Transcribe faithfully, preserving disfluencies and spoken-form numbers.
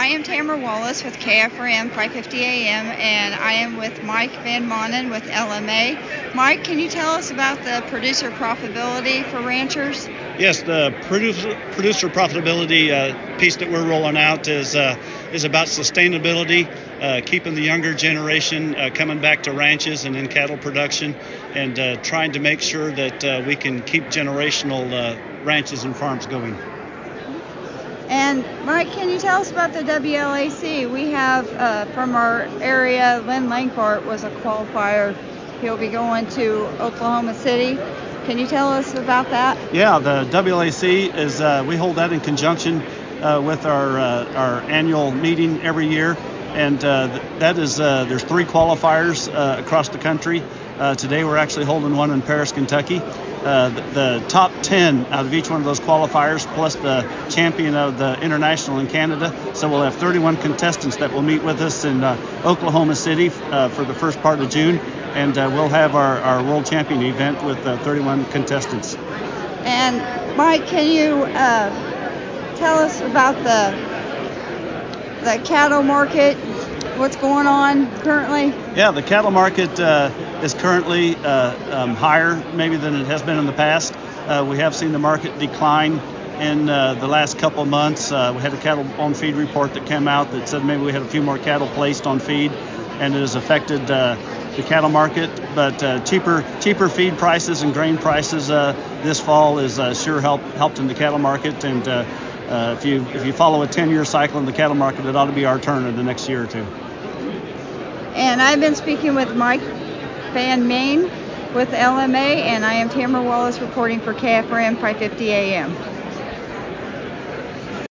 I am Tamara Wallace with K F R M five fifty A M, and I am with Mike Van Manen with L M A. Mike, can you tell us about the producer profitability for ranchers? Yes, the producer, producer profitability uh, piece that we're rolling out is uh, is about sustainability, uh, keeping the younger generation uh, coming back to ranches and in cattle production, and uh, trying to make sure that uh, we can keep generational uh, ranches and farms going. And Mike, can you tell us about the W L A C? We have uh, from our area, Lynn Langford was a qualifier. He'll be going to Oklahoma City. Can you tell us about that? Yeah, the W L A C is uh, we hold that in conjunction uh, with our uh, our annual meeting every year, and uh, that is uh, there's three qualifiers uh, across the country. Uh, today we're actually holding one in Paris, Kentucky. Uh, the, the top ten out of each one of those qualifiers, plus the champion of the international in Canada. So we'll have thirty-one contestants that will meet with us in uh, Oklahoma City uh, for the first part of June, and uh, we'll have our, our world champion event with uh, thirty-one contestants. And Mike, can you uh, tell us about the the cattle market? What's going on currently? Yeah, the cattle market uh, is currently uh, um, higher maybe than it has been in the past. Uh, we have seen the market decline in uh, the last couple of months. Uh, we had a cattle on feed report that came out that said maybe we had a few more cattle placed on feed, and it has affected uh, the cattle market. But uh, cheaper cheaper feed prices and grain prices uh, this fall is uh, sure help, helped in the cattle market. And uh, uh, if you if you follow a ten-year cycle in the cattle market, it ought to be our turn in the next year or two. And I've been speaking with Mike Van Manen with L M A, and I am Tamara Wallace reporting for K F R M five fifty A M.